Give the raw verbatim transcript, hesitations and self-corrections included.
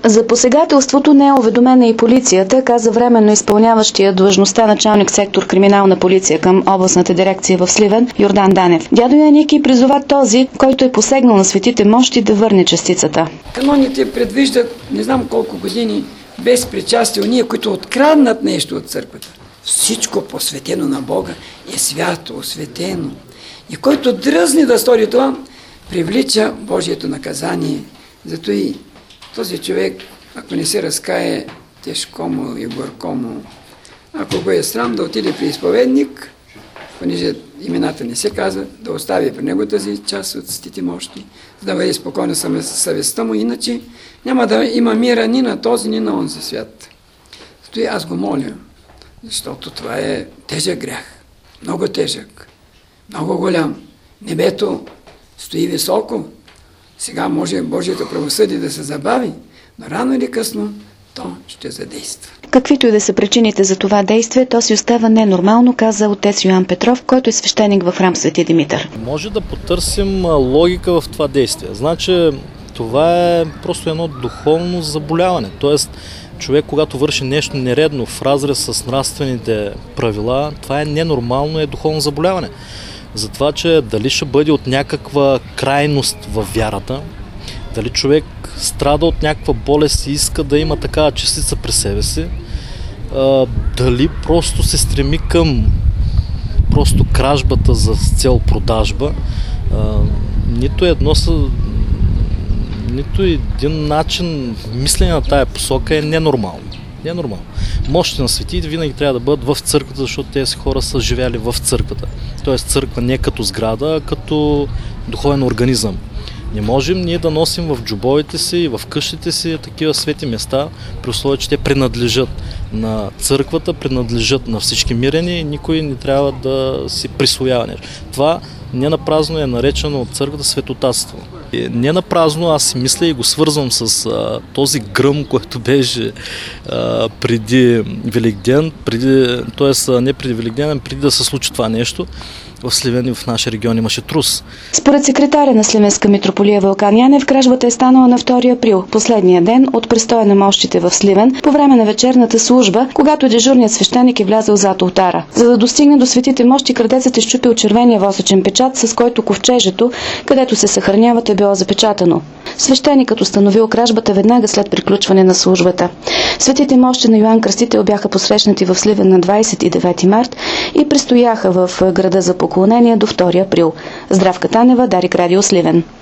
За посегателството не е уведомена и полицията, каза временно изпълняващия длъжността началник сектор криминална полиция към областната дирекция в Сливен Йордан Данев. Дядо Яники призова този, който е посегнал на светите мощи, да върне частицата. Каноните предвиждат не знам колко години без причастие уния, които откраднат нещо от църквата. Всичко посветено на Бога е свято, осветено. И който дръзне да стори това, привлича Божието наказание. Зато и този човек, ако не се разкае, тежко му и горко му, ако го е срам да отиде при изповедник, понеже имената не се казва, да остави при него тази част от светите мощи, за да бъде спокойна съвестта му, иначе няма да има мира ни на този, ни на онзи свят. Зато и аз го моля, защото това е тежък грях, много тежък, много голям. Небето стои високо, сега може Божието правосъдие да се забави, но рано или късно то ще задейства. Каквито и да са причините за това действие, то си остава ненормално, каза отец Йоан Петров, който е свещеник в храм Свети Димитър. Може да потърсим логика в това действие. Значи това е просто едно духовно заболяване. Тоест човек, когато върши нещо нередно в разрез с нравствените правила, това е ненормално, е духовно заболяване. Затова, че дали ще бъде от някаква крайност във вярата, дали човек страда от някаква болест и иска да има такава частица при себе си, а, дали просто се стреми към просто кражбата за цел продажба, а, нито едно са, нито един начин мислене на тая посока е ненормално. Ненормално. Мощите на светиите винаги трябва да бъдат в църквата, защото тези хора са живяли в църквата. Тоест църква не като сграда, а като духовен организъм. Не можем ние да носим в джобовете си и в къщите си такива свети места, при условие, че те принадлежат на църквата, принадлежат на всички мирени и никой не трябва да си присвоява нещо. Това не напразно е наречено от църквата светотатство. Не напразно аз си мисля и го свързвам с а, този гръм, който беше а, преди Великден, преди, т.е. не преди Великден, а преди да се случи това нещо. В Сливен и в нашия регион имаше трус. Според секретаря на Сливенска митрополия Вълкан Янев, кражбата е станала на втори април, последния ден от престоя на мощите в Сливен, по време на вечерната служба, когато дежурният свещеник е влязъл зад олтара. За да достигне до светите мощи, крадецът е счупил червения восъчен печат, с който ковчежето, където се съхраняват, е било запечатано. Свещеникът установил кражбата веднага след приключване на службата. Светите мощи на Йоан Кръстител бяха посрещнати в Сливен на двадесет и девети март и престояха в града за поклонение до втори април. Здравка Танева, Дарик Радио Сливен.